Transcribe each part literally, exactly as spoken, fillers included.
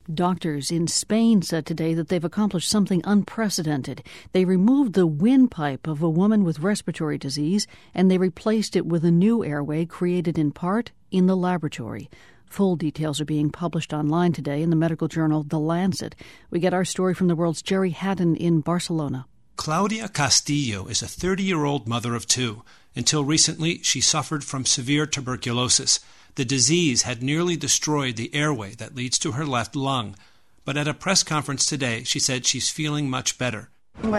Doctors in Spain said today that they've accomplished something unprecedented. They removed the windpipe of a woman with respiratory disease, and they replaced it with a new airway created in part in the laboratory. Full details are being published online today in the medical journal The Lancet. We get our story from the world's Jerry Haddon in Barcelona. Claudia Castillo is a thirty-year-old mother of two. Until recently, she suffered from severe tuberculosis. The disease had nearly destroyed the airway that leads to her left lung. But at a press conference today, she said she's feeling much better.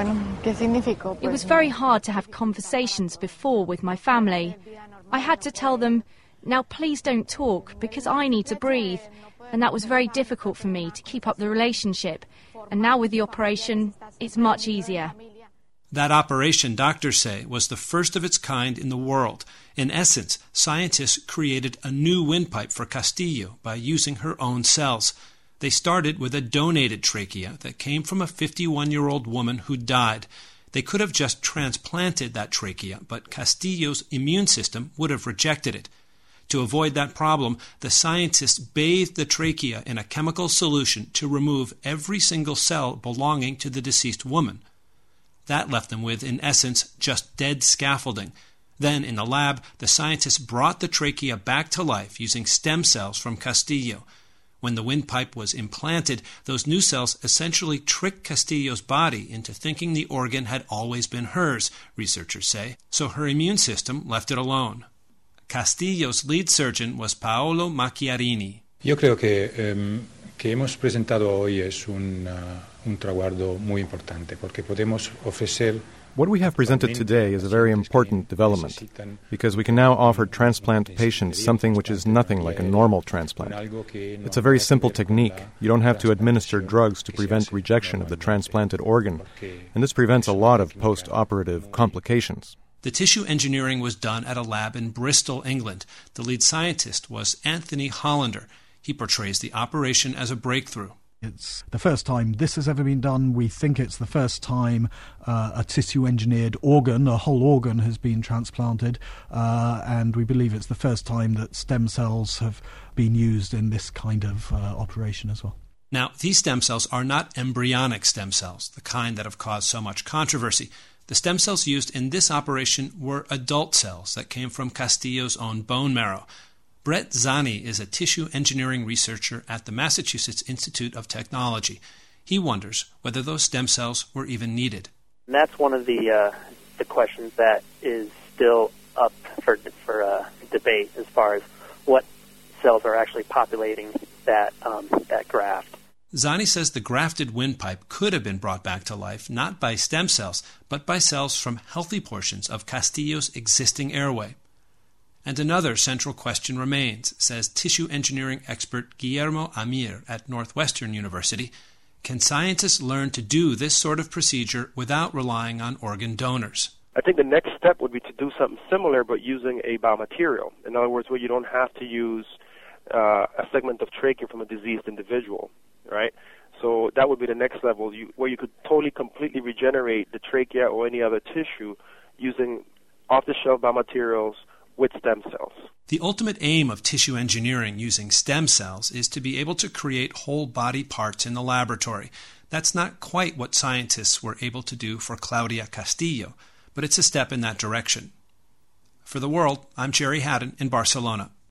It was very hard to have conversations before with my family. I had to tell them, now please don't talk because I need to breathe. And that was very difficult for me to keep up the relationship. And now with the operation, it's much easier. That operation, doctors say, was the first of its kind in the world. In essence, scientists created a new windpipe for Castillo by using her own cells. They started with a donated trachea that came from a fifty-one-year-old woman who died. They could have just transplanted that trachea, but Castillo's immune system would have rejected it. To avoid that problem, the scientists bathed the trachea in a chemical solution to remove every single cell belonging to the deceased woman. That left them with, in essence, just dead scaffolding. Then, in the lab, the scientists brought the trachea back to life using stem cells from Castillo. When the windpipe was implanted, those new cells essentially tricked Castillo's body into thinking the organ had always been hers, researchers say, so her immune system left it alone. Castillo's lead surgeon was Paolo Macchiarini. Yo creo que, um, que hemos presentado hoy es un, uh, un traguardo muy importante, porque podemos ofrecer. What we have presented today is a very important development, because we can now offer transplant patients something which is nothing like a normal transplant. It's a very simple technique. You don't have to administer drugs to prevent rejection of the transplanted organ, and this prevents a lot of post-operative complications. The tissue engineering was done at a lab in Bristol, England. The lead scientist was Anthony Hollander. He portrays the operation as a breakthrough. It's the first time this has ever been done. We think it's the first time uh, a tissue-engineered organ, a whole organ, has been transplanted, uh, and we believe it's the first time that stem cells have been used in this kind of uh, operation as well. Now, these stem cells are not embryonic stem cells, the kind that have caused so much controversy. The stem cells used in this operation were adult cells that came from Castillo's own bone marrow. Brett Zani is a tissue engineering researcher at the Massachusetts Institute of Technology. He wonders whether those stem cells were even needed. And that's one of the uh, the questions that is still up for for uh, debate as far as what cells are actually populating that um, that graft. Zani says the grafted windpipe could have been brought back to life not by stem cells, but by cells from healthy portions of Castillo's existing airway. And another central question remains, says tissue engineering expert Guillermo Amir at Northwestern University. Can scientists learn to do this sort of procedure without relying on organ donors? I think the next step would be to do something similar but using a biomaterial. In other words, where you don't have to use uh, a segment of trachea from a diseased individual, right? So that would be the next level, you, where you could totally, completely regenerate the trachea or any other tissue using off-the-shelf biomaterials with stem cells. The ultimate aim of tissue engineering using stem cells is to be able to create whole body parts in the laboratory. That's not quite what scientists were able to do for Claudia Castillo, but it's a step in that direction. For The World, I'm Jerry Haddon in Barcelona.